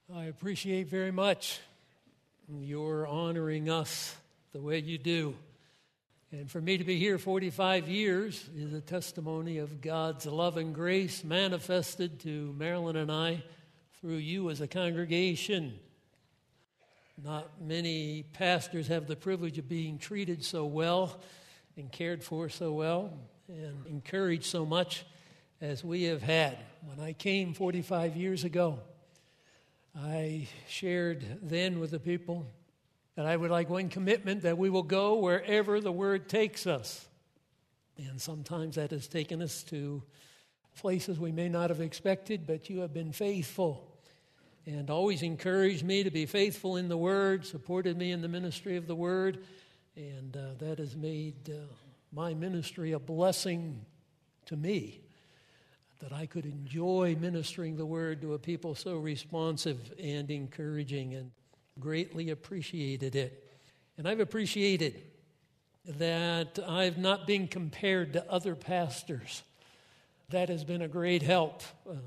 I appreciate very much your honoring us the way you do. And for me to be here 45 years is a testimony of God's love and grace manifested to Marilyn and I through you as a congregation. Not many pastors have the privilege of being treated so well and cared for so well and encouraged so much as we have had. When I came 45 years ago, I shared then with the people that I would like one commitment that we will go wherever the Word takes us. And sometimes that has taken us to places we may not have expected, but you have been faithful and always encouraged me to be faithful in the Word, supported me in the ministry of the Word, and that has made my ministry a blessing to me, that I could enjoy ministering the Word to a people so responsive and encouraging, and greatly appreciated it. And I've appreciated that I've not been compared to other pastors. That has been a great help.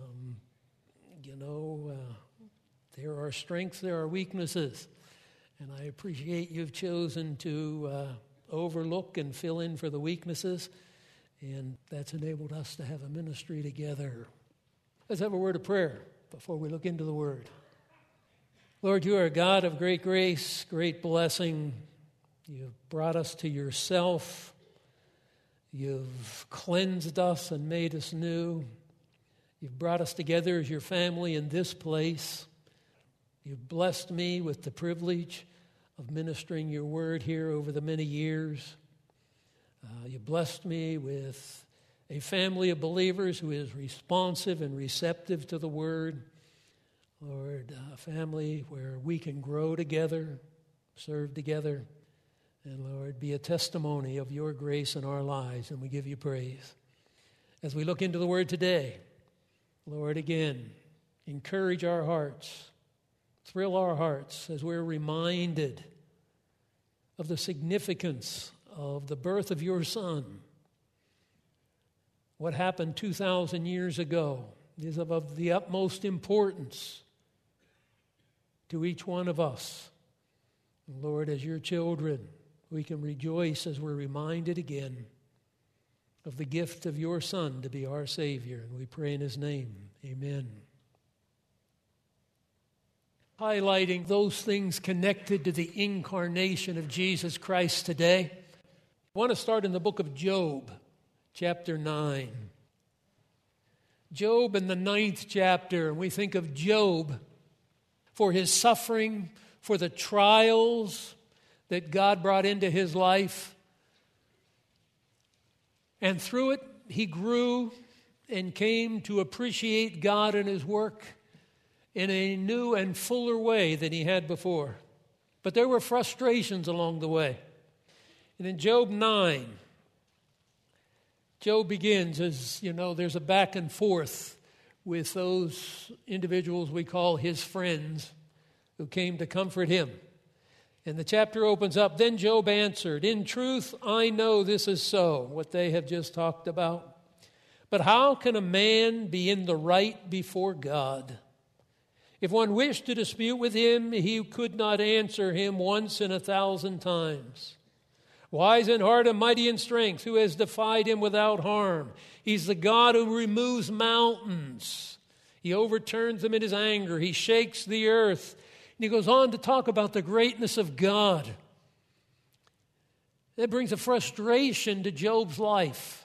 There are strengths, there are weaknesses, and I appreciate you've chosen to overlook and fill in for the weaknesses. And that's enabled us to have a ministry together. Let's have a word of prayer before we look into the Word. Lord, you are a God of great grace, great blessing. You've brought us to yourself. You've cleansed us and made us new. You've brought us together as your family in this place. You've blessed me with the privilege of ministering your Word here over the many years. You blessed me with a family of believers who is responsive and receptive to the Word. Lord, a family where we can grow together, serve together, and Lord, be a testimony of your grace in our lives, and we give you praise. As we look into the Word today, Lord, again, encourage our hearts, thrill our hearts as we're reminded of the significance of the birth of your Son. What happened 2,000 years ago is of the utmost importance to each one of us. And Lord, as your children, we can rejoice as we're reminded again of the gift of your Son to be our Savior. And we pray in his name. Amen. Highlighting those things connected to the incarnation of Jesus Christ today, I want to start in the book of Job, chapter 9. Job in the 9th chapter, and we think of Job for his suffering, for the trials that God brought into his life. And through it, he grew and came to appreciate God and his work in a new and fuller way than he had before. But there were frustrations along the way. And in Job 9, Job begins, as you know, there's a back and forth with those individuals we call his friends who came to comfort him. And the chapter opens up, "Then Job answered, 'In truth, I know this is so,'" what they have just talked about. "But how can a man be in the right before God? If one wished to dispute with him, he could not answer him once in 1,000 times. Wise in heart and mighty in strength, who has defied him without harm? He's the God who removes mountains. He overturns them in his anger. He shakes the earth." And he goes on to talk about the greatness of God. That brings a frustration to Job's life.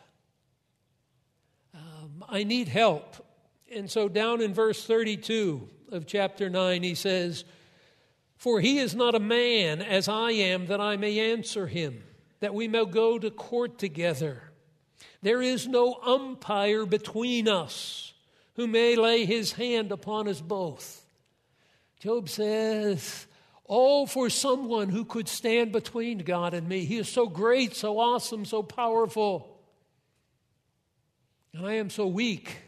I need help. And so down in verse 32 of chapter 9, he says, "For he is not a man as I am, that I may answer him, that we may go to court together. There is no umpire between us who may lay his hand upon us both." Job says, "Oh, for someone who could stand between God and me. He is so great, so awesome, so powerful. And I am so weak,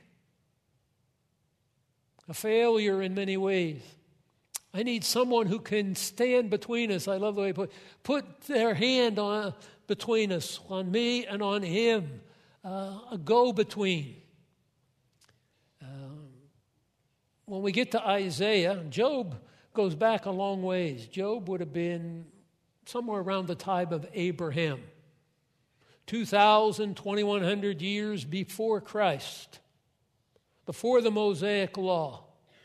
a failure in many ways. I need someone who can stand between us." I love the way he put their hand between us, on me and on him, a go-between. when we get to Isaiah, Job goes back a long ways. Job would have been somewhere around the time of Abraham, 2,100 years before Christ, before the Mosaic Law.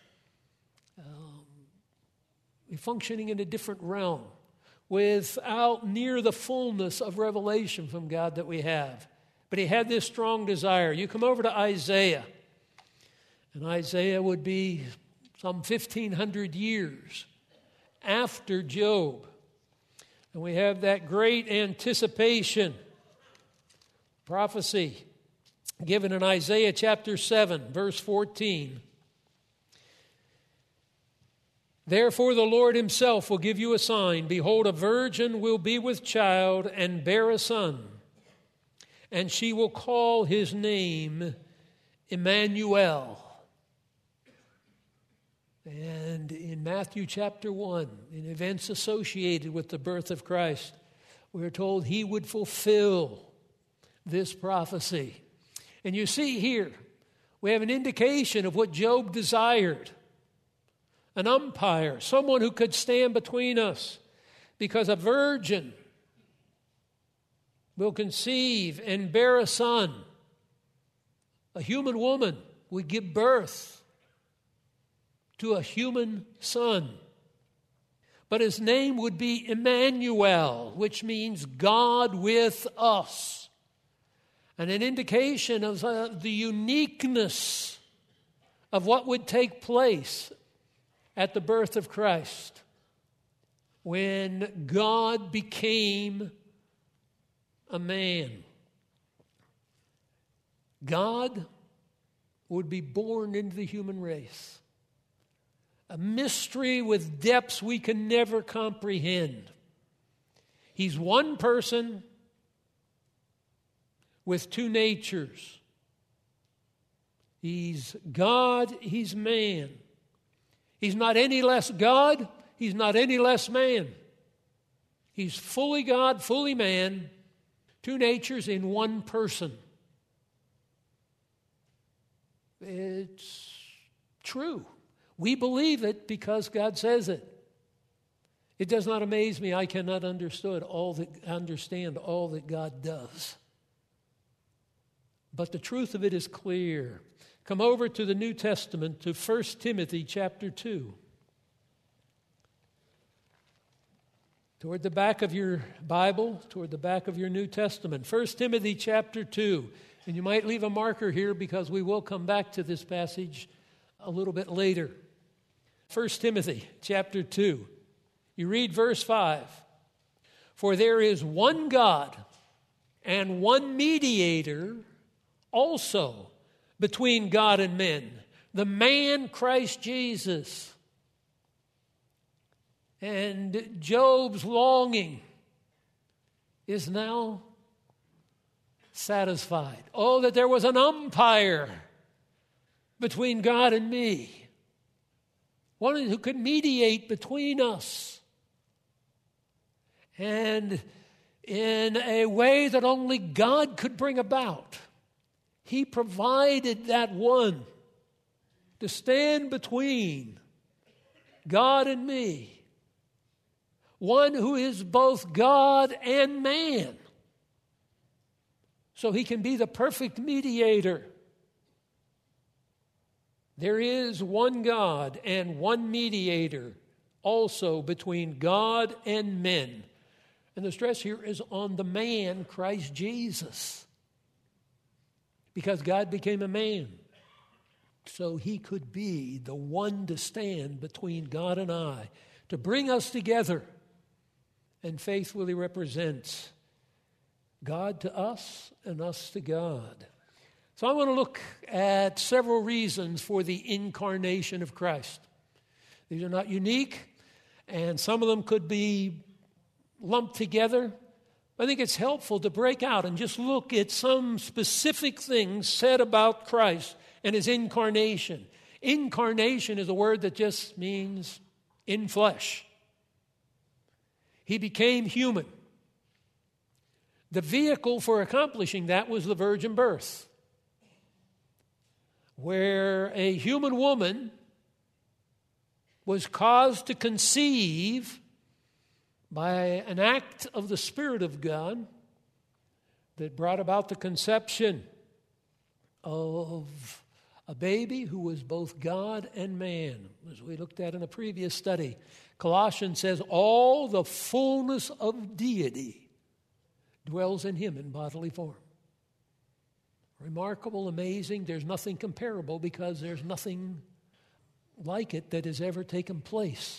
We're functioning in a different realm without near the fullness of revelation from God that we have. But he had this strong desire. You come over to Isaiah, and Isaiah would be some 1,500 years after Job. And we have that great anticipation, prophecy given in Isaiah chapter 7, verse 14. Therefore the Lord himself will give you a sign. Behold, a virgin will be with child and bear a son, and she will call his name Emmanuel. And in Matthew chapter 1, in events associated with the birth of Christ, we are told he would fulfill this prophecy. And you see here, we have an indication of what Job desired. An umpire, someone who could stand between us, because a virgin will conceive and bear a son. A human woman would give birth to a human son. But his name would be Emmanuel, which means God with us. And an indication of the uniqueness of what would take place at the birth of Christ, when God became a man. God would be born into the human race. A mystery with depths we can never comprehend. He's one person with two natures. He's God, he's man. He's not any less God, he's not any less man. He's fully God, fully man, two natures in one person. It's true. We believe it because God says it. It does not amaze me. I cannot understand all that God does. But the truth of it is clear. Come over to the New Testament, to 1 Timothy chapter 2. Toward the back of your Bible, toward the back of your New Testament. 1 Timothy chapter 2. And you might leave a marker here because we will come back to this passage a little bit later. 1 Timothy chapter 2. You read verse 5. For there is one God and one mediator also between God and men, the man Christ Jesus. And Job's longing is now satisfied. Oh, that there was an umpire between God and me. One who could mediate between us. And in a way that only God could bring about, he provided that one to stand between God and me. One who is both God and man. So he can be the perfect mediator. There is one God and one mediator also between God and men. And the stress here is on the man, Christ Jesus. Because God became a man. So he could be the one to stand between God and I, to bring us together and faithfully represent God to us and us to God. So I want to look at several reasons for the incarnation of Christ. These are not unique, and some of them could be lumped together. I think it's helpful to break out and just look at some specific things said about Christ and his incarnation. Incarnation is a word that just means in flesh. He became human. The vehicle for accomplishing that was the virgin birth, where a human woman was caused to conceive by an act of the Spirit of God that brought about the conception of a baby who was both God and man, as we looked at in a previous study. Colossians says, all the fullness of deity dwells in him in bodily form. Remarkable, amazing. There's nothing comparable because there's nothing like it that has ever taken place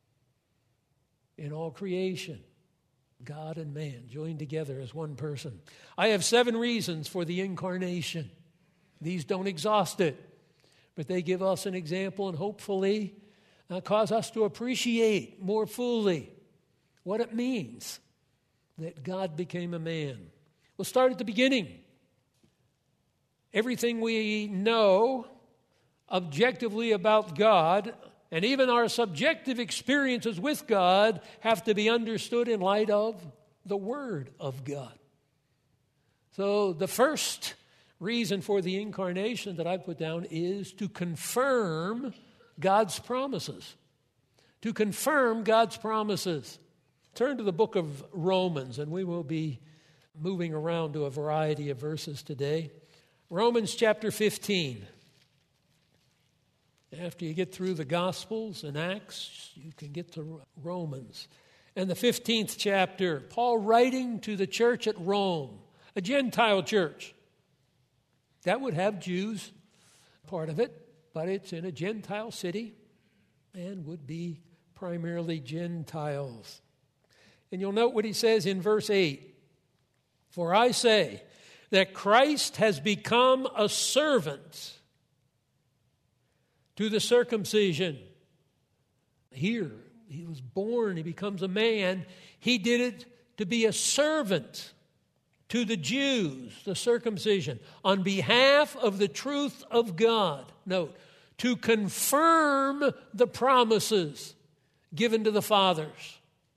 in all creation. God and man joined together as one person. I have 7 reasons for the incarnation. These don't exhaust it, but they give us an example and hopefully cause us to appreciate more fully what it means that God became a man. We'll start at the beginning. Everything we know objectively about God, and even our subjective experiences with God, have to be understood in light of the Word of God. So the first reason for the incarnation that I put down is to confirm God's promises. To confirm God's promises. Turn to the book of Romans, and we will be moving around to a variety of verses today. Romans chapter 15. After you get through the Gospels and Acts, you can get to Romans. And the 15th chapter, Paul writing to the church at Rome, a Gentile church. That would have Jews, part of it, but it's in a Gentile city and would be primarily Gentiles. And you'll note what he says in verse 8. For I say that Christ has become a servant to the circumcision. Here, he was born, he becomes a man. He did it to be a servant to the Jews, the circumcision, on behalf of the truth of God. Note, to confirm the promises given to the fathers.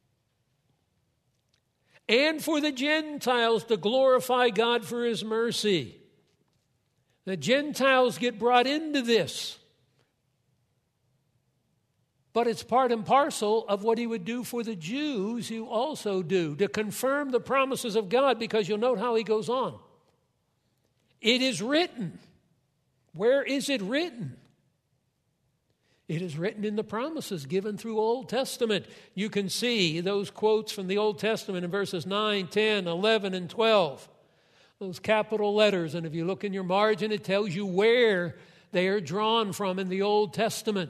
And for the Gentiles to glorify God for his mercy. The Gentiles get brought into this. But it's part and parcel of what he would do for the Jews who also do, to confirm the promises of God, because you'll note how he goes on. It is written. Where is it written? It is written in the promises given through Old Testament. You can see those quotes from the Old Testament in verses 9, 10, 11, and 12. Those capital letters. And if you look in your margin, it tells you where they are drawn from in the Old Testament.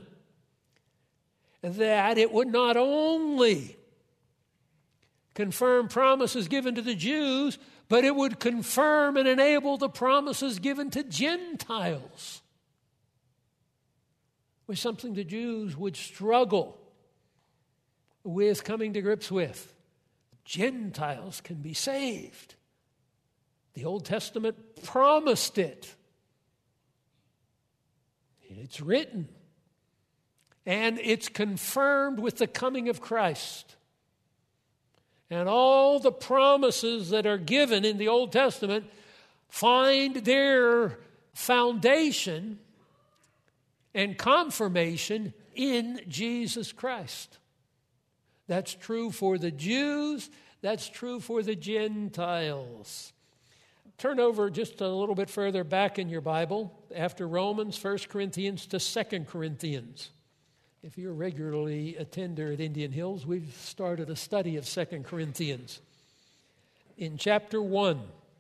That it would not only confirm promises given to the Jews, but it would confirm and enable the promises given to Gentiles. Was something the Jews would struggle with coming to grips with. Gentiles can be saved. The Old Testament promised it. It's written. And it's confirmed with the coming of Christ. And all the promises that are given in the Old Testament find their foundation and confirmation in Jesus Christ. That's true for the Jews. That's true for the Gentiles. Turn over just a little bit further back in your Bible, after Romans, 1 Corinthians to 2 Corinthians. If you're regularly a attender at Indian Hills, we've started a study of 2 Corinthians. In chapter 1,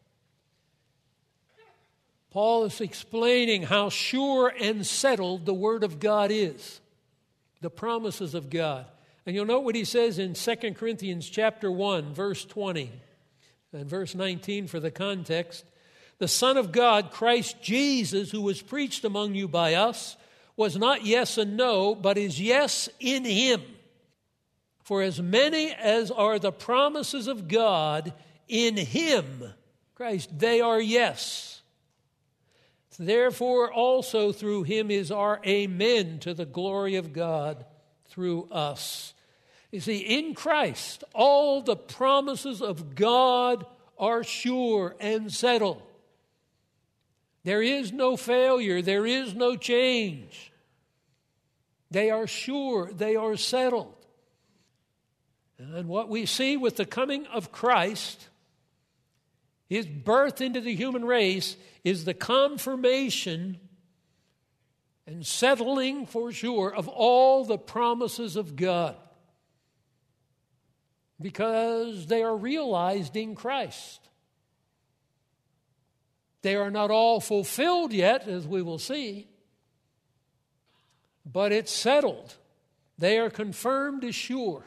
Paul is explaining how sure and settled the Word of God is, the promises of God. And you'll note what he says in 2 Corinthians chapter 1, verse 20, and verse 19 for the context. The Son of God, Christ Jesus, who was preached among you by us, was not yes and no, but is yes in him. For as many as are the promises of God in him, Christ, they are yes. Therefore also through him is our amen to the glory of God through us. You see, in Christ, all the promises of God are sure and settled. There is no failure. There is no change. They are sure. They are settled. And what we see with the coming of Christ, His birth into the human race, is the confirmation and settling for sure of all the promises of God, because they are realized in Christ. They are not all fulfilled yet, as we will see, but it's settled. They are confirmed as sure.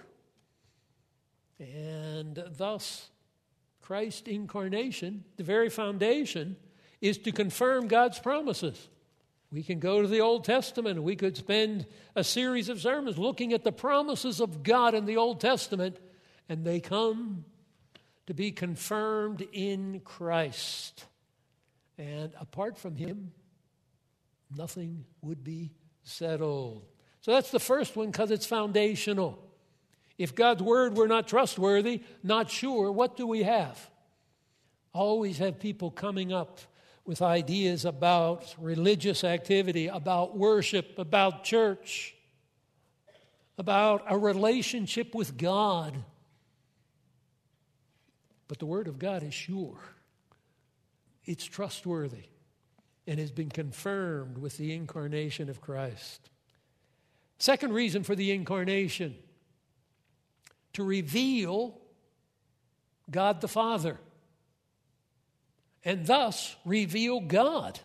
And thus, Christ's incarnation, the very foundation, is to confirm God's promises. We can go to the Old Testament. We could spend a series of sermons looking at the promises of God in the Old Testament, and they come to be confirmed in Christ. And apart from Him, nothing would be settled. So that's the first one, because it's foundational. If God's Word were not trustworthy, not sure, what do we have? Always have people coming up with ideas about religious activity, about worship, about church, about a relationship with God. But the Word of God is sure. It's trustworthy and has been confirmed with the incarnation of Christ. Second reason for the incarnation: to reveal God the Father, and thus reveal God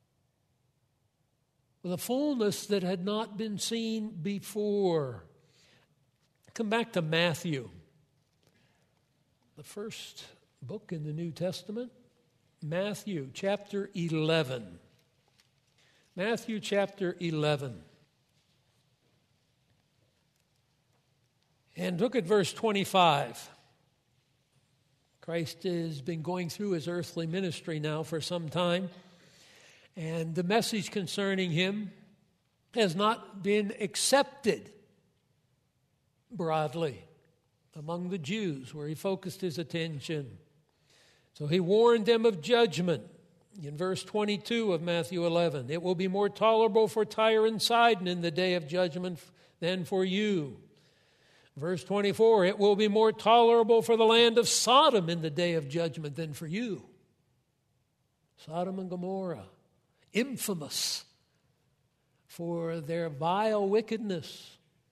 with a fullness that had not been seen before. Come back to Matthew, the first book in the New Testament, Matthew chapter 11. Matthew chapter 11. And look at verse 25. Christ has been going through His earthly ministry now for some time, and the message concerning Him has not been accepted broadly among the Jews, where He focused His attention. So He warned them of judgment. In verse 22 of Matthew 11, it will be more tolerable for Tyre and Sidon in the day of judgment than for you. Verse 24, it will be more tolerable for the land of Sodom in the day of judgment than for you. Sodom and Gomorrah, infamous for their vile wickedness.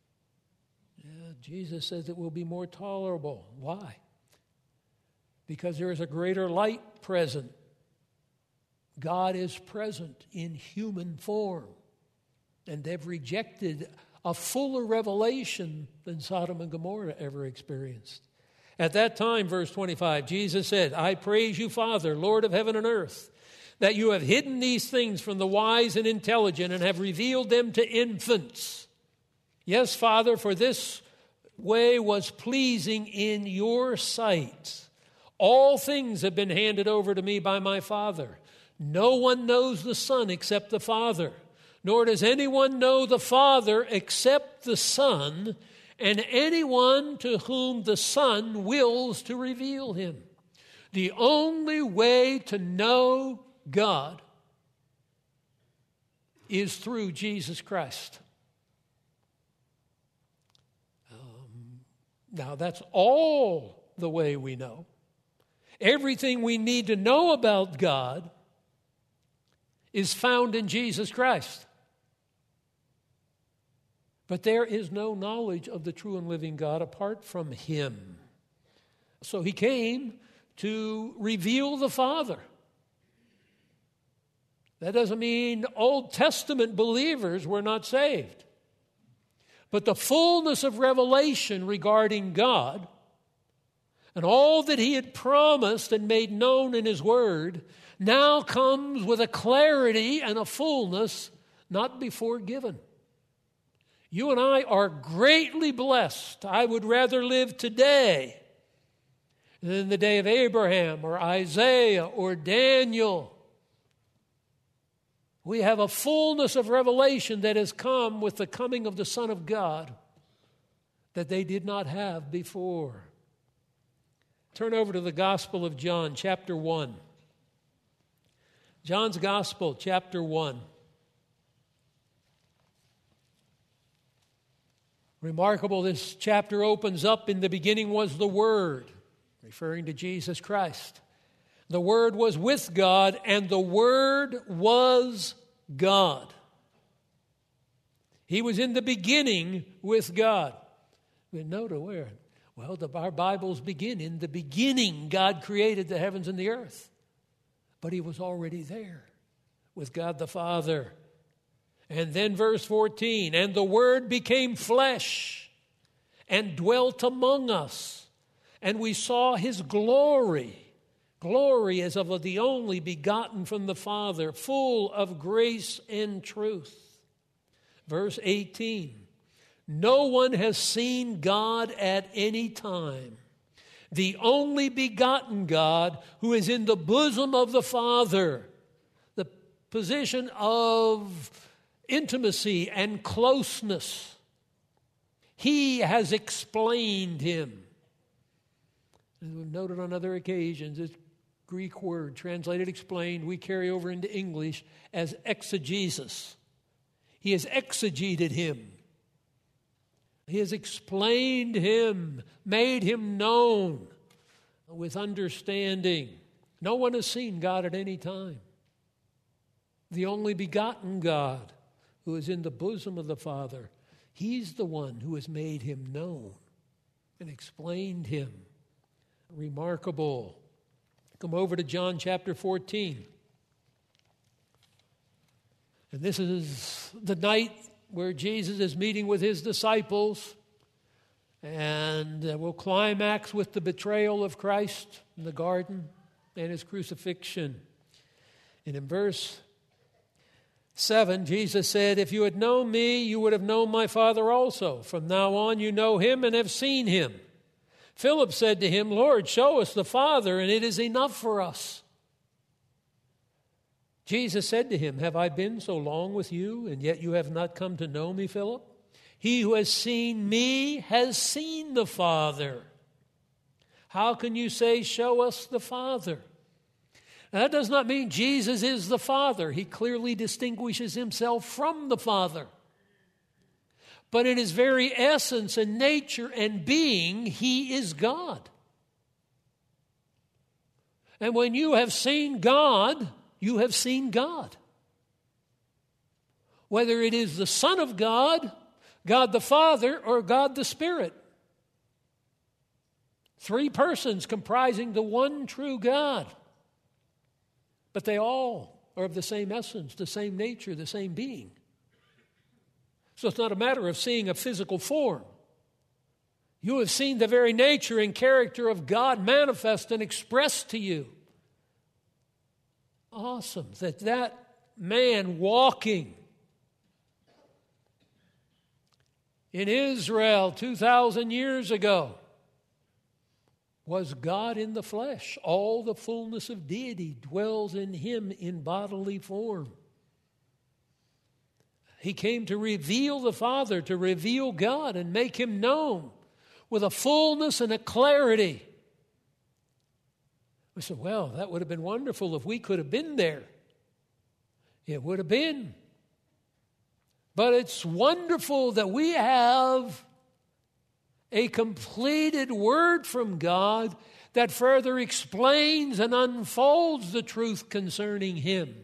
Jesus says it will be more tolerable. Why? Because there is a greater light present. God is present in human form, and they've rejected a fuller revelation than Sodom and Gomorrah ever experienced. At that time, verse 25, Jesus said, I praise you, Father, Lord of heaven and earth, that you have hidden these things from the wise and intelligent and have revealed them to infants. Yes, Father, for this way was pleasing in your sight. All things have been handed over to me by my Father. No one knows the Son except the Father, nor does anyone know the Father except the Son, and anyone to whom the Son wills to reveal Him. The only way to know God is through Jesus Christ. Now, that's all the way we know. Everything we need to know about God is found in Jesus Christ. But there is no knowledge of the true and living God apart from Him. So He came to reveal the Father. That doesn't mean Old Testament believers were not saved. But the fullness of revelation regarding God and all that He had promised and made known in His Word now comes with a clarity and a fullness not before given. You and I are greatly blessed. I would rather live today than the day of Abraham or Isaiah or Daniel. We have a fullness of revelation that has come with the coming of the Son of God that they did not have before. Turn over to the Gospel of John, chapter 1. John's Gospel, chapter 1. Remarkable, this chapter opens up, in the beginning was the Word, referring to Jesus Christ. The Word was with God, and the Word was God. He was in the beginning with God. We note where? Well, our Bibles begin, in the beginning God created the heavens and the earth. But He was already there with God the Father. And then verse 14, and the Word became flesh and dwelt among us, and we saw His glory. Glory as of the only begotten from the Father, full of grace and truth. Verse 18, no one has seen God at any time. The only begotten God who is in the bosom of the Father, the position of intimacy and closeness. He has explained Him. As we've noted on other occasions, this Greek word translated explained, we carry over into English as exegesis. He has exegeted Him. He has explained Him, made Him known with understanding. No one has seen God at any time. The only begotten God who is in the bosom of the Father, He's the one who has made Him known and explained Him. Remarkable. Come over to John chapter 14. And this is the night where Jesus is meeting with His disciples, and we'll climax with the betrayal of Christ in the garden and His crucifixion. And in verse 7, Jesus said, if you had known me, you would have known my Father also. From now on you know Him and have seen Him. Philip said to Him, Lord, show us the Father, and it is enough for us. Jesus said to him, have I been so long with you, and yet you have not come to know me, Philip? He who has seen me has seen the Father. How can you say, show us the Father? Now, that does not mean Jesus is the Father. He clearly distinguishes Himself from the Father. But in His very essence and nature and being, He is God. And when you have seen God, you have seen God. Whether it is the Son of God, God the Father, or God the Spirit. Three persons comprising the one true God. But they all are of the same essence, the same nature, the same being. So it's not a matter of seeing a physical form. You have seen the very nature and character of God manifest and expressed to you. Awesome that man walking in Israel 2,000 years ago was God in the flesh. All the fullness of deity dwells in Him in bodily form. He came to reveal the Father, to reveal God and make Him known with a fullness and a clarity. We said, well, that would have been wonderful if we could have been there. It would have been. But it's wonderful that we have a completed word from God that further explains and unfolds the truth concerning Him,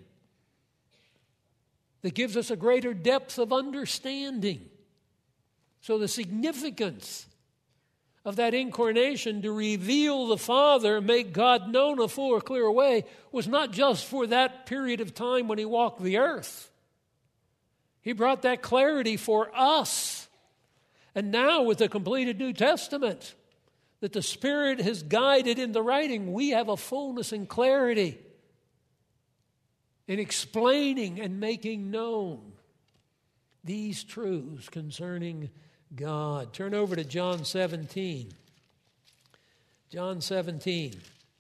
that gives us a greater depth of understanding. So the significance of that incarnation to reveal the Father, make God known a full or clearer way, was not just for that period of time when He walked the earth. He brought that clarity for us. And now with the completed New Testament that the Spirit has guided in the writing, we have a fullness and clarity in explaining and making known these truths concerning God. Turn over to John 17. John 17.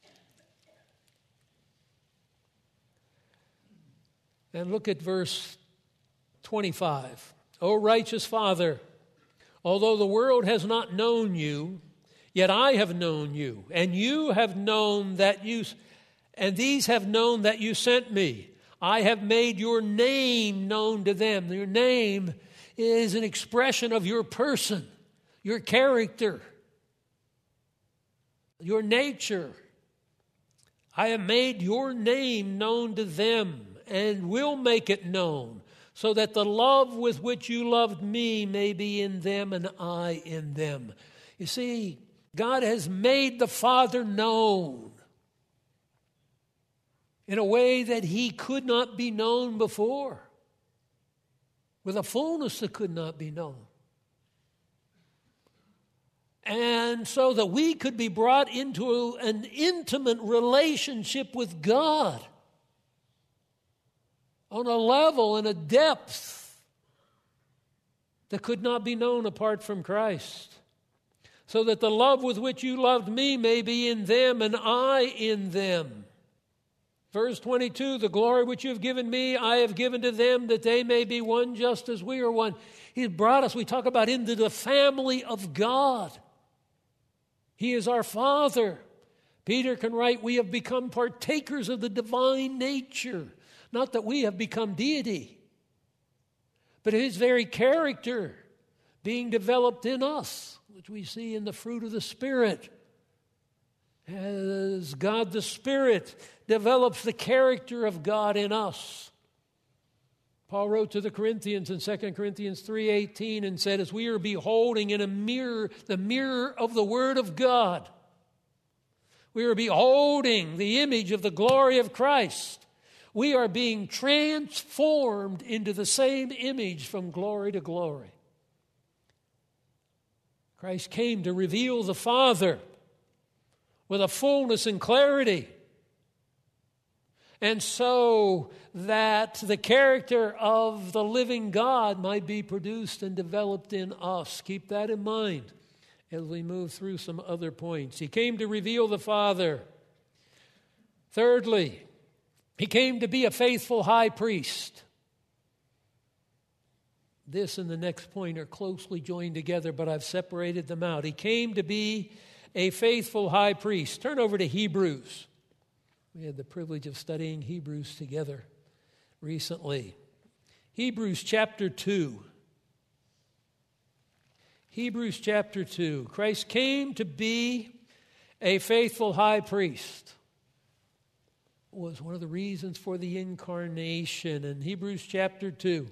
And look at verse 25. O righteous Father, although the world has not known you, yet I have known you, and you have known that you, and these have known that you sent me. I have made your name known to them. Your name is an expression of your person, your character, your nature. I have made your name known to them and will make it known, so that the love with which you loved me may be in them and I in them. You see, God has made the Father known in a way that he could not be known before, with a fullness that could not be known. And so that we could be brought into an intimate relationship with God on a level and a depth that could not be known apart from Christ. So that the love with which you loved me may be in them and I in them. Verse 22, the glory which you have given me, I have given to them, that they may be one just as we are one. He brought us, we talk about, into the family of God. He is our Father. Peter can write, we have become partakers of the divine nature. Not that we have become deity, but his very character being developed in us, which we see in the fruit of the Spirit. As God the Spirit develops the character of God in us. Paul wrote to the Corinthians in 2 Corinthians 3:18 and said, as we are beholding in a mirror, the mirror of the Word of God, we are beholding the image of the glory of Christ. We are being transformed into the same image from glory to glory. Christ came to reveal the Father with a fullness and clarity, and so that the character of the living God might be produced and developed in us. Keep that in mind as we move through some other points. He came to reveal the Father. Thirdly, he came to be a faithful high priest. This and the next point are closely joined together, but I've separated them out. He came to be a faithful high priest. Turn over to Hebrews. We had the privilege of studying Hebrews together recently. Hebrews chapter 2. Hebrews chapter 2. Christ came to be a faithful high priest. It was one of the reasons for the incarnation. In Hebrews chapter 2,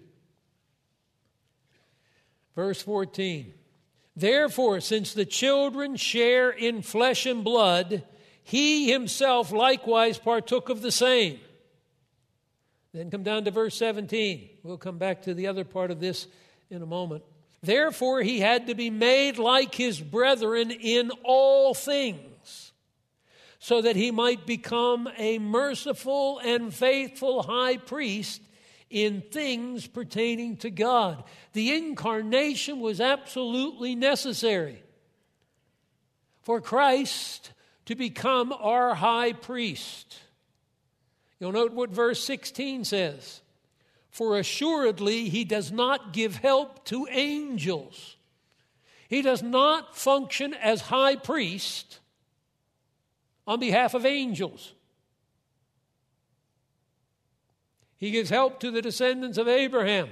verse 14. Therefore, since the children share in flesh and blood, he himself likewise partook of the same. Then come down to verse 17. We'll come back to the other part of this in a moment. Therefore, he had to be made like his brethren in all things, so that he might become a merciful and faithful high priest in things pertaining to God. The incarnation was absolutely necessary for Christ to become our high priest. You'll note what verse 16 says. For assuredly he does not give help to angels. He does not function as high priest on behalf of angels. He gives help to the descendants of Abraham.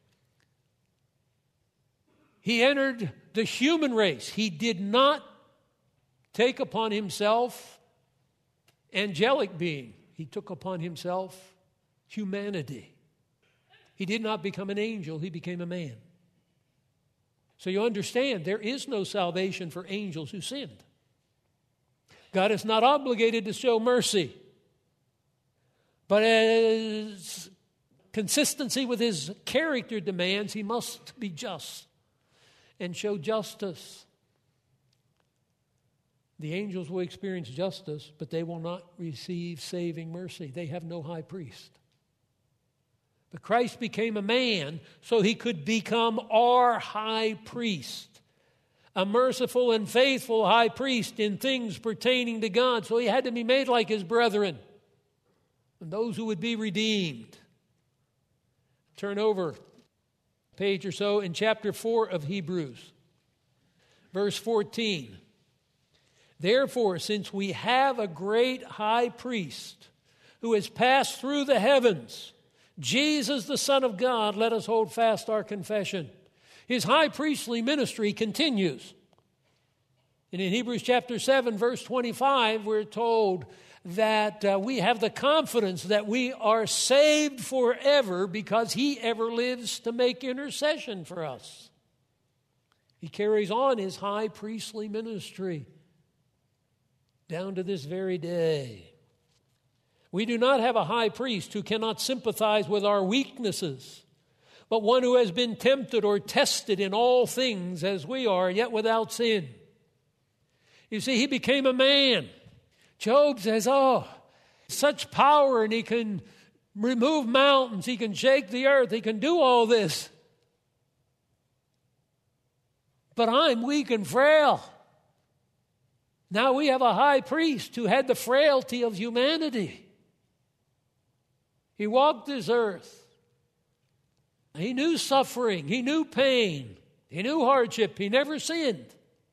He entered the human race. He did not take upon himself angelic being. He took upon himself humanity. He did not become an angel. He became a man. So you understand, there is no salvation for angels who sinned. God is not obligated to show mercy. But as consistency with his character demands, he must be just and show justice. The angels will experience justice, but they will not receive saving mercy. They have no high priest. But Christ became a man so he could become our high priest, a merciful and faithful high priest in things pertaining to God. So he had to be made like his brethren and those who would be redeemed. Turn over a page or so in chapter 4 of Hebrews, verse 14. Therefore, since we have a great high priest who has passed through the heavens, Jesus, the Son of God, let us hold fast our confession. His high priestly ministry continues. And in Hebrews chapter 7, verse 25, we're told that we have the confidence that we are saved forever because He ever lives to make intercession for us. He carries on His high priestly ministry down to this very day. We do not have a high priest who cannot sympathize with our weaknesses, but one who has been tempted or tested in all things as we are, yet without sin. You see, He became a man. Job says, such power, and He can remove mountains, He can shake the earth, He can do all this. But I'm weak and frail. Now we have a high priest who had the frailty of humanity. He walked this earth. He knew suffering. He knew pain. He knew hardship. He never sinned.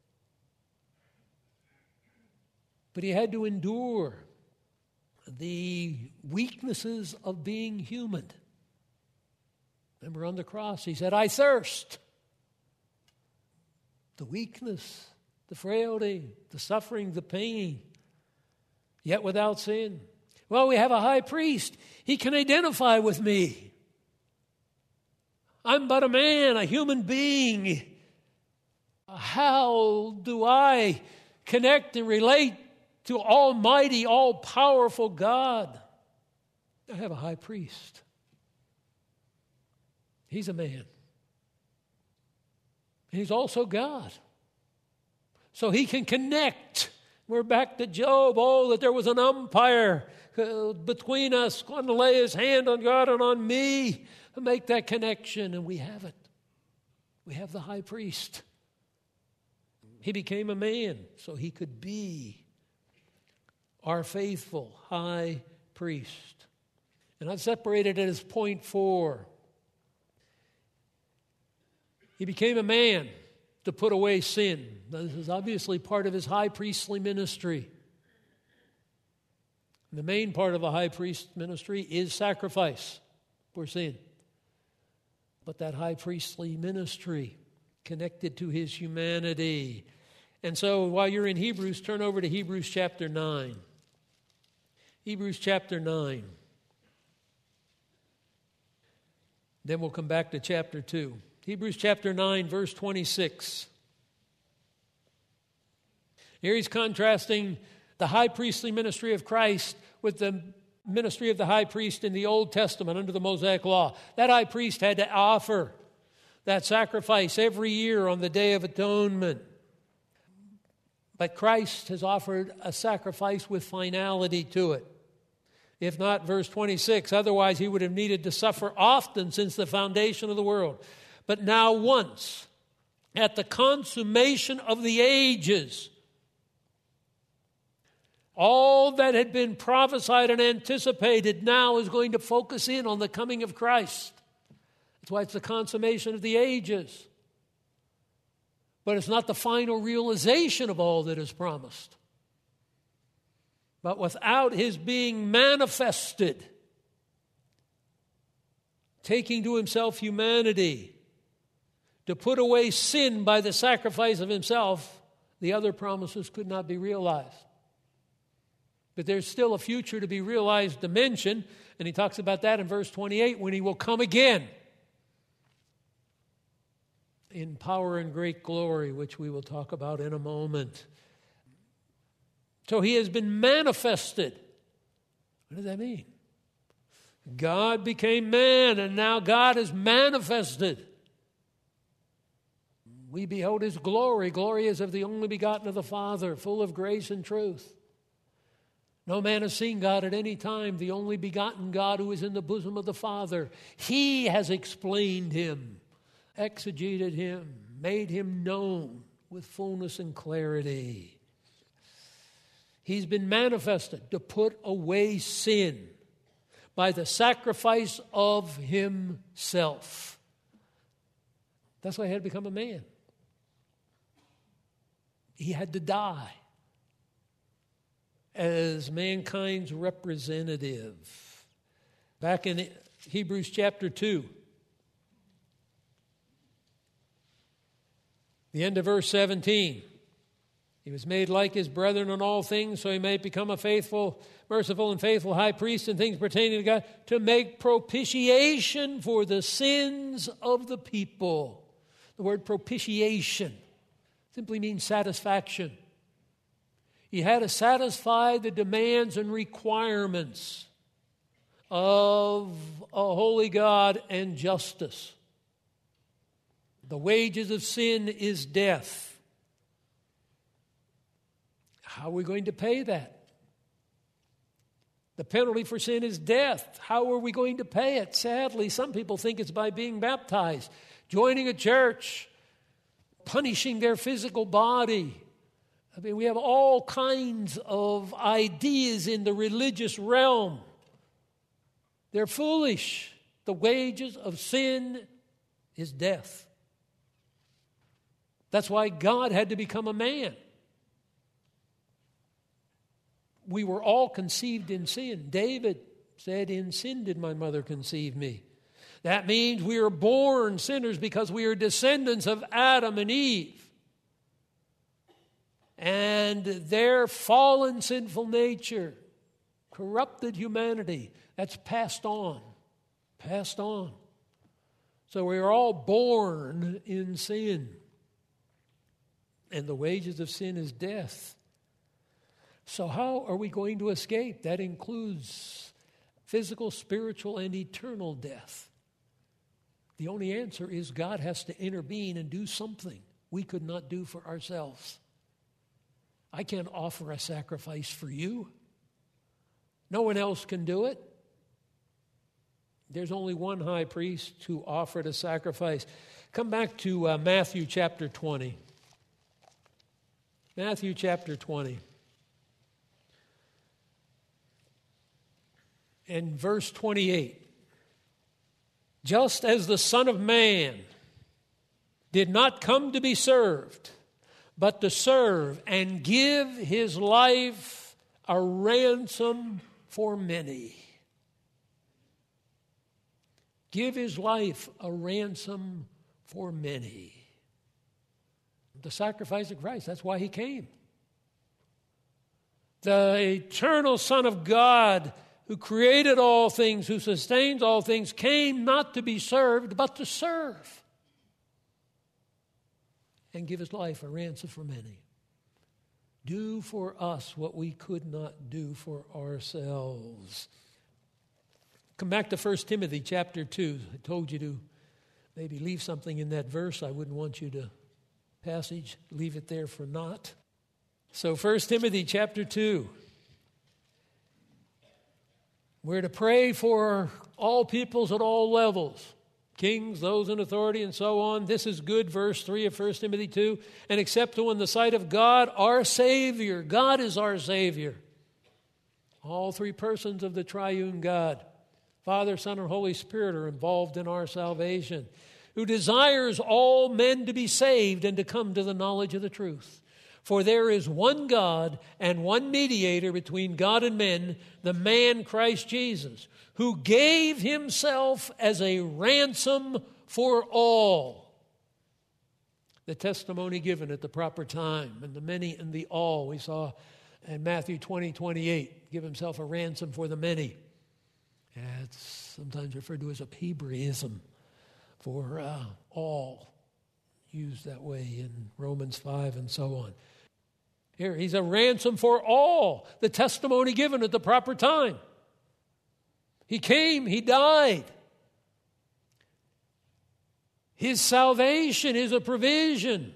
But He had to endure the weaknesses of being human. Remember on the cross, He said, I thirst. The weakness, the frailty, the suffering, the pain, yet without sin. Well, we have a high priest. He can identify with me. I'm but a man, a human being. How do I connect and relate to Almighty, all-powerful God? I have a high priest. He's a man. He's also God. So He can connect. We're back to Job. That there was an umpire between us, going to lay His hand on God and on me to make that connection, and we have it. We have the high priest. He became a man so He could be our faithful high priest. And I've separated it as point 4. He became a man to put away sin. Now, this is obviously part of His high priestly ministry. The main part of a high priest ministry is sacrifice for sin. But that high priestly ministry connected to His humanity. And so while you're in Hebrews, turn over to Hebrews chapter 9. Hebrews chapter 9. Then we'll come back to chapter 2. Hebrews chapter 9, verse 26. Here he's contrasting the high priestly ministry of Christ with the ministry of the high priest in the Old Testament under the Mosaic law. That high priest had to offer that sacrifice every year on the Day of Atonement. But Christ has offered a sacrifice with finality to it. If not, verse 26, otherwise He would have needed to suffer often since the foundation of the world. But now once, at the consummation of the ages, all that had been prophesied and anticipated now is going to focus in on the coming of Christ. That's why it's the consummation of the ages. But it's not the final realization of all that is promised. But without His being manifested, taking to Himself humanity, to put away sin by the sacrifice of Himself, the other promises could not be realized. But there's still a future to be realized dimension, and He talks about that in verse 28, when He will come again in power and great glory, which we will talk about in a moment. So He has been manifested. What does that mean? God became man, and now God is manifested. We behold His glory. Glory is of the only begotten of the Father, full of grace and truth. No man has seen God at any time, the only begotten God who is in the bosom of the Father. He has explained Him, exegeted Him, made Him known with fullness and clarity. He's been manifested to put away sin by the sacrifice of Himself. That's why He had to become a man. He had to die as mankind's representative. Back in Hebrews chapter 2, The end of verse 17. He was made like his brethren in all things, so he may become a faithful, merciful, and faithful high priest in things pertaining to God, to make propitiation for the sins of the people. The word propitiation simply means satisfaction. He had to satisfy the demands and requirements of a holy God and justice. The wages of sin is death. How are we going to pay that? The penalty for sin is death. How are we going to pay it? Sadly, some people think it's by being baptized, joining a church, punishing their physical body. I mean, we have all kinds of ideas in the religious realm. They're foolish. The wages of sin is death. That's why God had to become a man. We were all conceived in sin. David said, "In sin did my mother conceive me." That means we are born sinners because we are descendants of Adam and Eve. And their fallen sinful nature, corrupted humanity, that's passed on. Passed on. So we are all born in sin. And the wages of sin is death. So how are we going to escape? That includes physical, spiritual, and eternal death. The only answer is God has to intervene and do something we could not do for ourselves. I can't offer a sacrifice for you. No one else can do it. There's only one high priest who offered a sacrifice. Come back to Matthew chapter 20. Matthew chapter 20. And verse 28. Just as the Son of Man did not come to be served, but to serve and give his life a ransom for many. Give his life a ransom for many. The sacrifice of Christ, that's why he came. The eternal Son of God, who created all things, who sustains all things, came not to be served, but to serve and give his life a ransom for many. Do for us what we could not do for ourselves. Come back to 1 Timothy chapter 2. I told you to maybe leave something in that verse. I wouldn't want you to leave it there for naught. So 1 Timothy chapter 2. We're to pray for all peoples at all levels. Kings, those in authority, and so on. This is good, verse 3 of 1 Timothy 2. And acceptable in the sight of God, our Savior. God is our Savior. All three persons of the triune God, Father, Son, and Holy Spirit, are involved in our salvation. Who desires all men to be saved and to come to the knowledge of the truth. For there is one God and one mediator between God and men, the man Christ Jesus, who gave himself as a ransom for all. The testimony given at the proper time, and the many and the all. We saw in Matthew 20:28, give himself a ransom for the many. It's sometimes referred to as a Hebraism for all, used that way in Romans 5 and so on. Here, he's a ransom for all. The testimony given at the proper time. He came, he died. His salvation is a provision.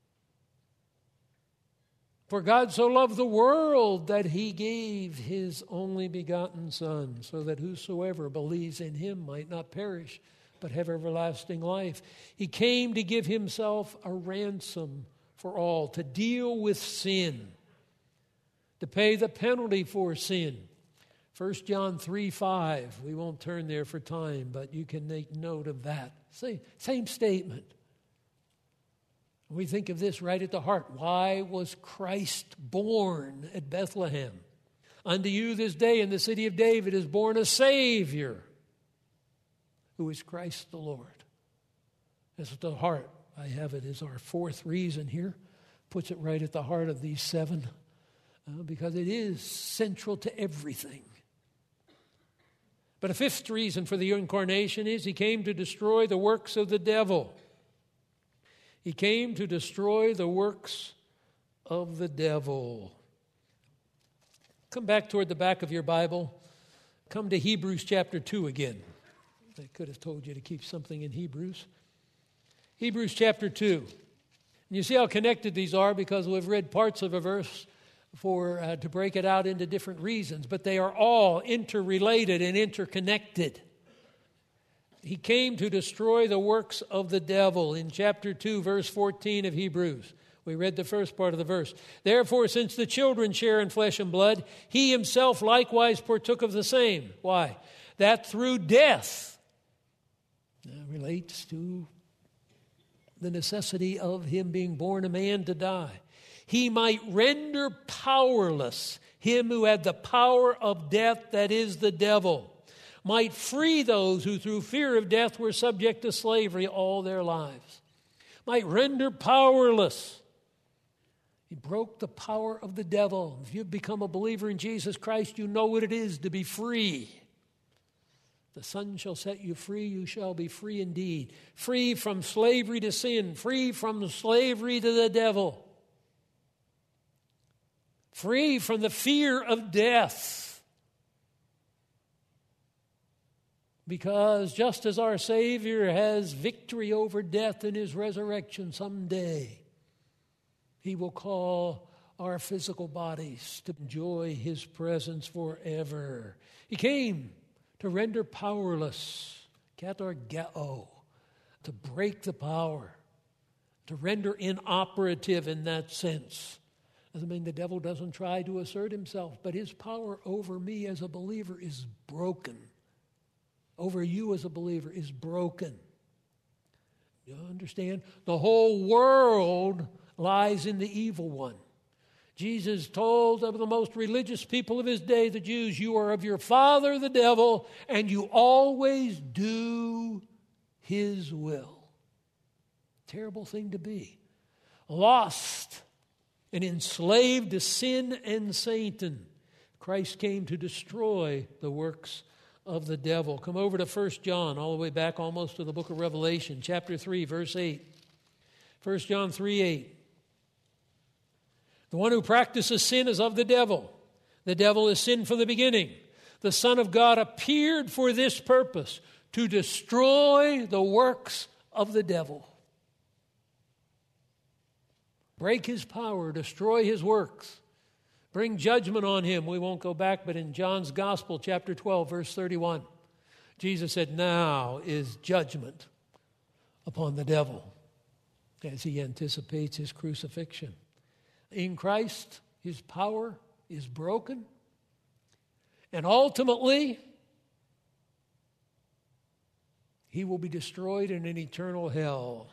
For God so loved the world that he gave his only begotten Son, so that whosoever believes in him might not perish, but have everlasting life. He came to give himself a ransom for all, to deal with sin, to pay the penalty for sin. 1 John 3:5. We won't turn there for time, but you can make note of that. Same statement. We think of this right at the heart. Why was Christ born at Bethlehem? Unto you this day in the city of David is born a Savior, who is Christ the Lord. That's at the heart I have it as our fourth reason here. Puts it right at the heart of these seven, because it is central to everything. But a fifth reason for the incarnation is he came to destroy the works of the devil. He came to destroy the works of the devil. Come back toward the back of your Bible. Come to Hebrews chapter 2 again. I could have told you to keep something in Hebrews. Hebrews chapter 2. And you see how connected these are, because we've read parts of a verse to break it out into different reasons, but they are all interrelated and interconnected. He came to destroy the works of the devil in chapter 2, verse 14 of Hebrews. We read the first part of the verse. Therefore, since the children share in flesh and blood, he himself likewise partook of the same. Why? That through death, that relates to the necessity of him being born a man to die, he might render powerless him who had the power of death, that is the devil, might free those who through fear of death were subject to slavery all their lives. Might render powerless. He broke the power of the devil. If you've become a believer in Jesus Christ, you know what it is to be free. The Son shall set you free, you shall be free indeed. Free from slavery to sin, free from slavery to the devil. Free from the fear of death. Because just as our Savior has victory over death in his resurrection someday, he will call our physical bodies to enjoy his presence forever. He came to render powerless, katargeo, to break the power, to render inoperative in that sense. Doesn't mean the devil doesn't try to assert himself, but his power over me as a believer is broken. Over you as a believer is broken. You understand? The whole world lies in the evil one. Jesus told of the most religious people of his day, the Jews, you are of your father, the devil, and you always do his will. Terrible thing to be. Lost and enslaved to sin and Satan. Christ came to destroy the works of the devil. Come over to 1 John, all the way back almost to the book of Revelation, chapter 3, verse 8. 1 John 3:8. The one who practices sin is of the devil. The devil is sin from the beginning. The Son of God appeared for this purpose, to destroy the works of the devil. Break his power, destroy his works, bring judgment on him. We won't go back, but in John's Gospel, chapter 12, verse 31, Jesus said, now is judgment upon the devil, as he anticipates his crucifixion. In Christ, his power is broken, and ultimately, he will be destroyed in an eternal hell.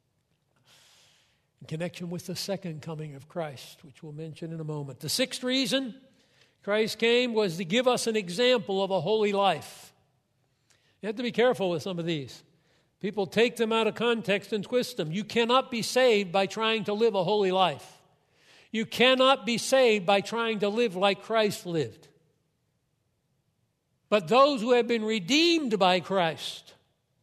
In connection with the second coming of Christ, which we'll mention in a moment. The sixth reason Christ came was to give us an example of a holy life. You have to be careful with some of these. People take them out of context and twist them. You cannot be saved by trying to live a holy life. You cannot be saved by trying to live like Christ lived. But those who have been redeemed by Christ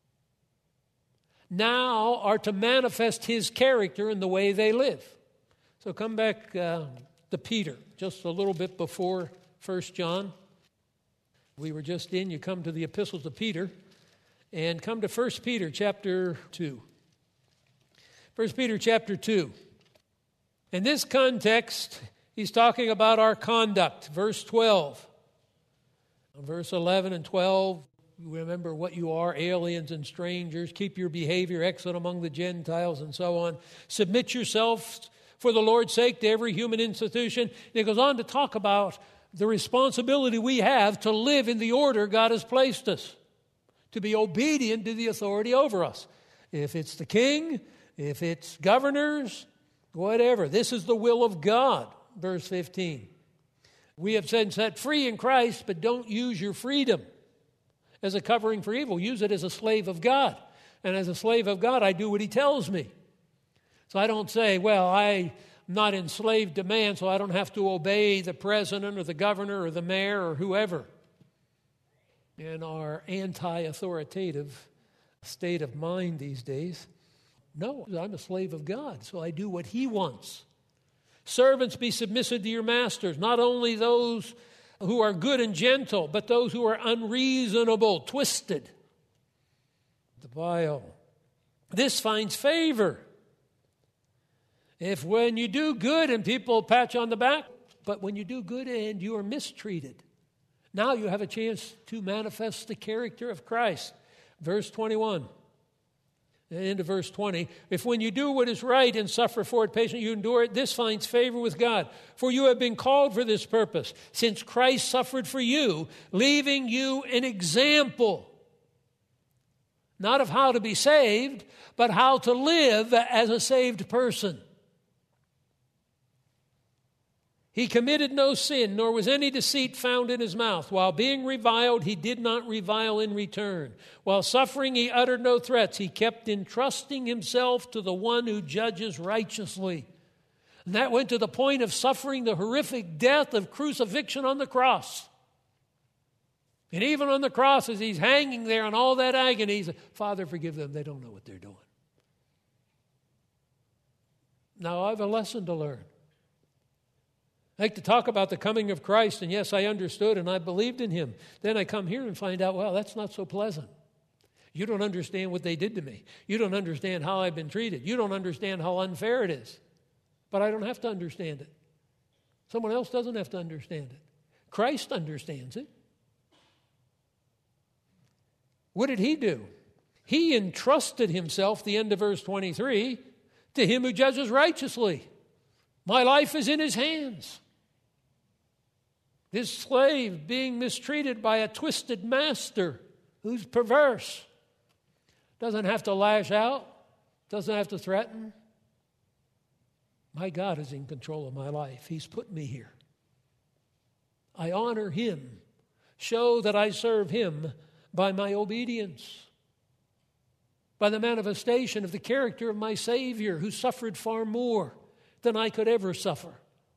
now are to manifest his character in the way they live. So come back to Peter, just a little bit before 1 John. We were just in, you come to the epistles of Peter, and come to 1 Peter chapter 2. 1 Peter chapter 2. In this context, he's talking about our conduct. Verse 12. Verse 11 and 12, remember what you are, aliens and strangers. Keep your behavior excellent among the Gentiles and so on. Submit yourselves for the Lord's sake to every human institution. And it goes on to talk about the responsibility we have to live in the order God has placed us, to be obedient to the authority over us. If it's the king, if it's governors, whatever. This is the will of God, verse 15. We have been set free in Christ, but don't use your freedom as a covering for evil. Use it as a slave of God. And as a slave of God, I do what he tells me. So I don't say, well, I'm not enslaved to man, so I don't have to obey the president or the governor or the mayor or whoever in our anti-authoritative state of mind these days. No, I'm a slave of God, so I do what He wants. Servants, be submissive to your masters, not only those who are good and gentle, but those who are unreasonable, twisted, vile. This finds favor. If when you do good and people pat you on the back, but when you do good and you are mistreated, now you have a chance to manifest the character of Christ. Verse 21. Into verse 20, if when you do what is right and suffer for it patiently, you endure it, this finds favor with God. For you have been called for this purpose, since Christ suffered for you, leaving you an example, not of how to be saved, but how to live as a saved person. He committed no sin, nor was any deceit found in his mouth. While being reviled, he did not revile in return. While suffering, he uttered no threats. He kept entrusting himself to the one who judges righteously. And that went to the point of suffering the horrific death of crucifixion on the cross. And even on the cross, as he's hanging there in all that agony, he said, Father, forgive them. They don't know what they're doing. Now, I have a lesson to learn. I like to talk about the coming of Christ, and yes, I understood and I believed in Him. Then I come here and find out, well, that's not so pleasant. You don't understand what they did to me. You don't understand how I've been treated. You don't understand how unfair it is. But I don't have to understand it. Someone else doesn't have to understand it. Christ understands it. What did He do? He entrusted Himself, the end of verse 23, to Him who judges righteously. My life is in His hands. This slave being mistreated by a twisted master who's perverse doesn't have to lash out, doesn't have to threaten. My God is in control of my life. He's put me here. I honor Him, show that I serve Him by my obedience, by the manifestation of the character of my Savior, who suffered far more than I could ever suffer.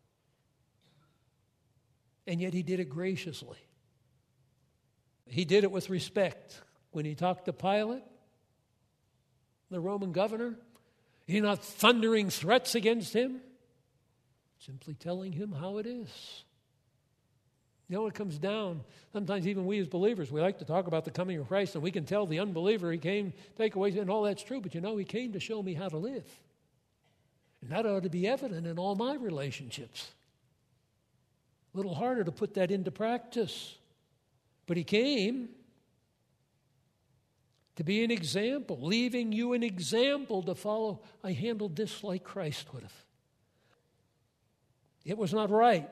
And yet He did it graciously. He did it with respect. When He talked to Pilate, the Roman governor, He's not thundering threats against him, simply telling him how it is. You know, it comes down, sometimes even we as believers, we like to talk about the coming of Christ, and we can tell the unbeliever He came to take away, and all that's true, but you know, He came to show me how to live. And that ought to be evident in all my relationships. A little harder to put that into practice. But He came to be an example, leaving you an example to follow. I handled this like Christ would have. It was not right.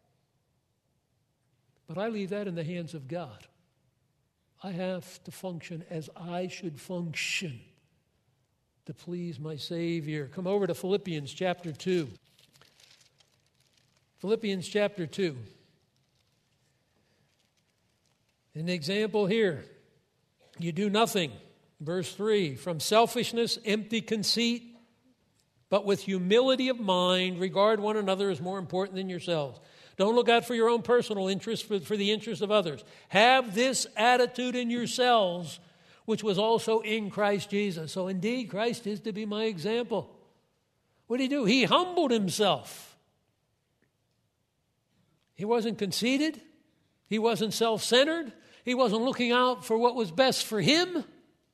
But I leave that in the hands of God. I have to function as I should function to please my Savior. Come over to Philippians chapter 2. Philippians chapter 2. An example here. You do nothing. Verse 3. From selfishness, empty conceit, but with humility of mind, regard one another as more important than yourselves. Don't look out for your own personal interest, for the interest of others. Have this attitude in yourselves, which was also in Christ Jesus. So indeed, Christ is to be my example. What did He do? He humbled Himself. He wasn't conceited. He wasn't self-centered. He wasn't looking out for what was best for him.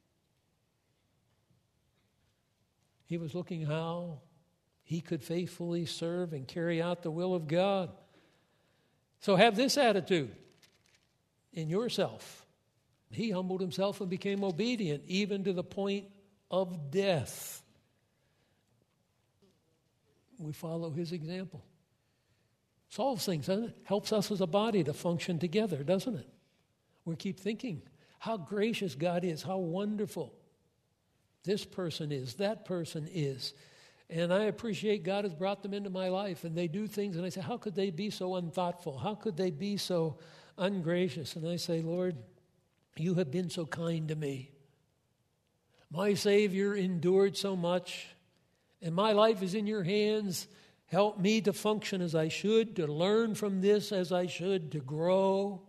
He was looking how he could faithfully serve and carry out the will of God. So have this attitude in yourself. He humbled Himself and became obedient, even to the point of death. We follow His example. Solves things, doesn't it? Helps us as a body to function together, doesn't it? We keep thinking how gracious God is, how wonderful this person is, that person is. And I appreciate God has brought them into my life, and they do things, and I say, how could they be so unthoughtful? How could they be so ungracious? And I say, Lord, You have been so kind to me. My Savior endured so much, And my life is in your hands. Help me to function as I should, to learn from this as I should, to grow,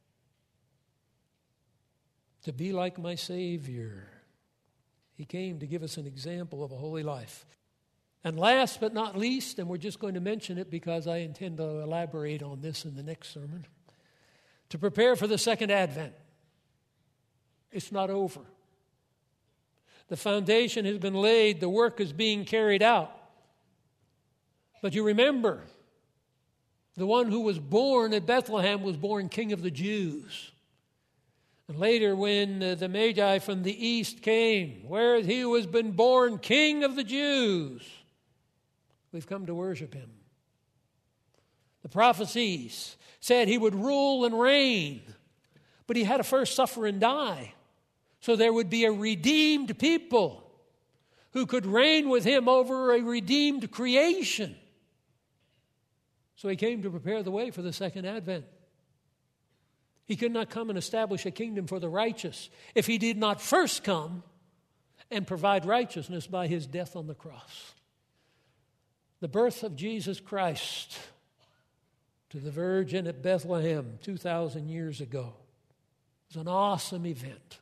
to be like my Savior. He came to give us an example of a holy life. And last but not least, and we're just going to mention it because I intend to elaborate on this in the next sermon, to prepare for the second advent. It's not over. The foundation has been laid. The work is being carried out. But you remember, the one who was born at Bethlehem was born King of the Jews. And later when the Magi from the east came, where he was been born King of the Jews, we've come to worship him. The prophecies said he would rule and reign, but he had to first suffer and die. So there would be a redeemed people who could reign with him over a redeemed creation. So he came to prepare the way for the second advent. He could not come and establish a kingdom for the righteous if he did not first come and provide righteousness by his death on the cross. The birth of Jesus Christ to the Virgin at Bethlehem 2,000 years ago was an awesome event.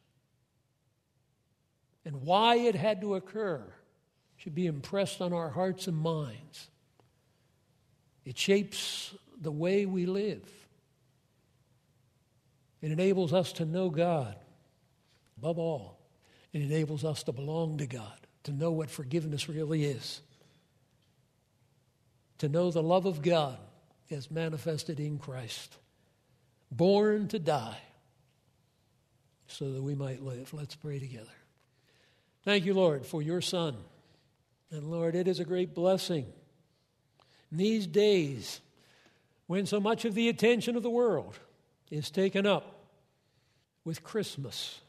And why it had to occur should be impressed on our hearts and minds. It shapes the way we live. It enables us to know God. Above all, it enables us to belong to God, to know what forgiveness really is, to know the love of God as manifested in Christ, born to die so that we might live. Let's pray together. Thank you, Lord, for your Son. And Lord, it is a great blessing in these days when so much of the attention of the world is taken up with Christmas.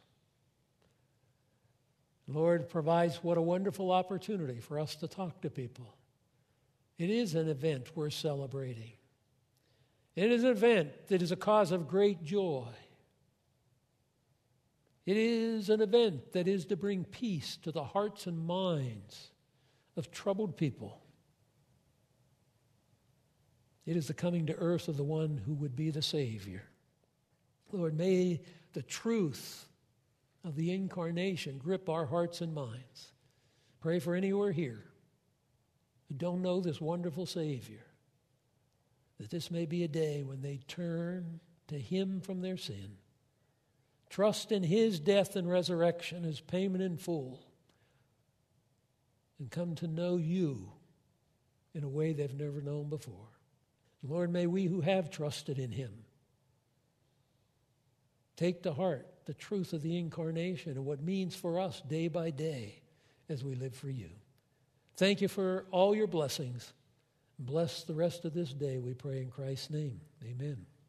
Lord, provides what a wonderful opportunity for us to talk to people. It is an event worth celebrating. It is an event that is a cause of great joy. It is an event that is to bring peace to the hearts and minds of troubled people. It is the coming to earth of the one who would be the Savior. Lord, may the truth of the incarnation grip our hearts and minds. Pray for any who are here who don't know this wonderful Savior, that this may be a day when they turn to him from their sin, trust in his death and resurrection as payment in full, and come to know you in a way they've never known before. Lord, may we who have trusted in him take to heart the truth of the incarnation and what it means for us day by day as we live for you. Thank you for all your blessings. Bless the rest of this day, we pray in Christ's name. Amen.